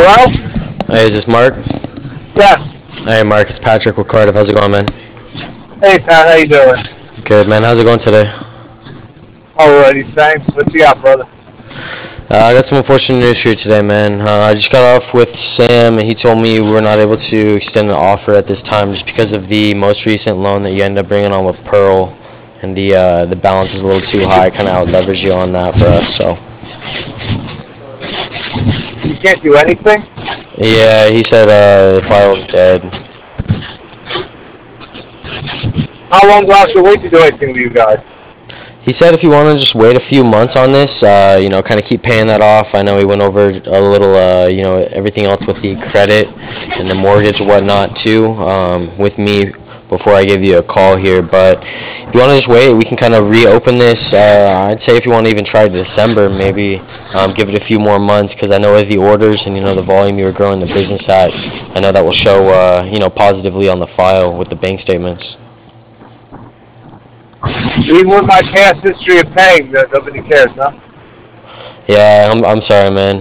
Hello? Hey, is this Mark? Yes. Hey, Mark, it's Patrick with Cardiff. How's it going, man? Hey, Pat, how you doing? Good, man. How's it going today? Alrighty, thanks. What you got, brother? I got some unfortunate news for you today, man. I just got off with Sam, and he told me we're not able to extend an offer at this time just because of the most recent loan that you ended up bringing on with Pearl, and the balance is a little too high. Kind of out leverage you on that for us, so. You can't do anything? Yeah, he said the file's dead. How long do I have to wait to do anything with you guys? He said if you want to just wait a few months on this, kind of keep paying that off. I know he went over a little, everything else with the credit and the mortgage and whatnot too, with me before I give you a call here. But if you want to just wait, we can kind of reopen this. I'd say if you want to even try December, maybe give it a few more months, because I know with the orders and the volume you were growing the business at, I know that will show positively on the file with the bank statements. Even with my past history of paying, nobody cares, huh? Yeah, I'm sorry, man.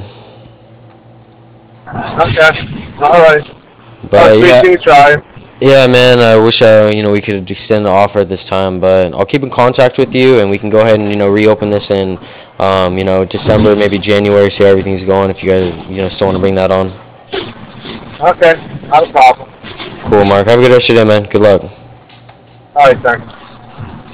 Okay. Alright. I But appreciate you trying. yeah, man. I wish we could extend the offer at this time, but I'll keep in contact with you, and we can go ahead and reopen this in, December, maybe January. See how everything's going. If you guys still want to bring that on. Okay. Not a problem. Cool, Mark. Have a good rest of your day, man. Good luck. Alright, thanks.